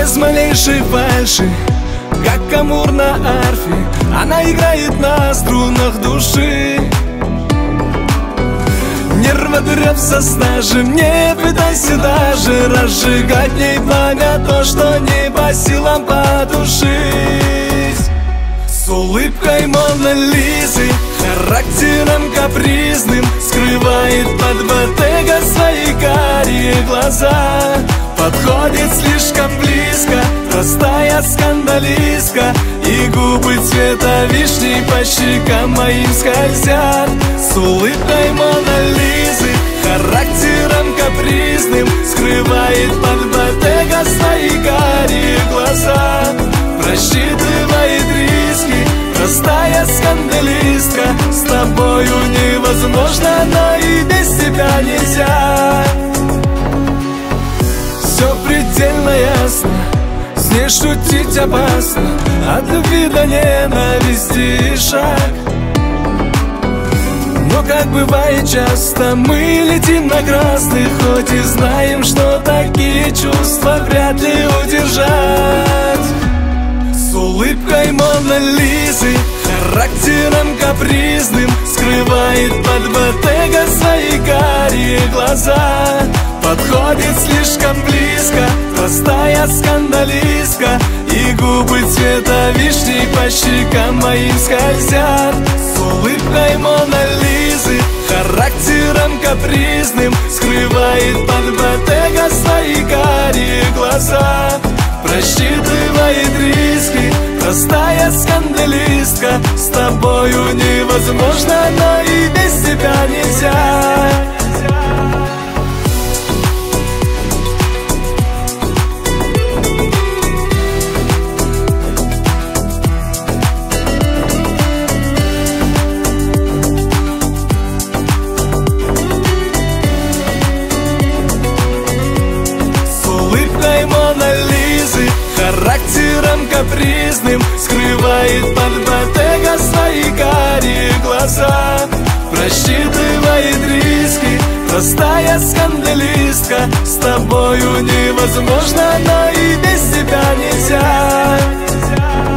без малейшей фальши, как амур на арфе, она играет на струнах души. Нервотреп со стажем, не пытайся даже разжигать в ней пламя, то, что не по силам потушить. С улыбкой Мона Лизы, характером капризным, скрывает под ботега свои карие глаза. Подходит слишком близко, простая скандалистка, и губы цвета вишни по щекам моим скользят. С улыбкой Мона Лизы, характером капризным, скрывает под ботега свои карие глаза. Просчитывает риски, простая скандалистка, с тобою невозможно, но и без тебя нельзя. Все предельно ясно, с ней шутить опасно, от любви до ненависти шаг. Но как бывает часто, мы летим на красный, хоть и знаем, что такие чувства вряд ли удержать. С улыбкой Мона Лизы, характером капризным, скрывает под ботега свои карие глаза. Подходит слишком близко, простая скандалистка, и губы цвета вишни по щекам моим скользят. С улыбкой Мона Лизы, характером капризным, скрывает под ботега свои карие глаза. Просчитывает риски, простая скандалистка, с тобою невозможно, но и без тебя нельзя. Характером капризным, скрывает под ботега свои карие глаза. Просчитывает риски, простая скандалистка, с тобою невозможно, но и без тебя нельзя.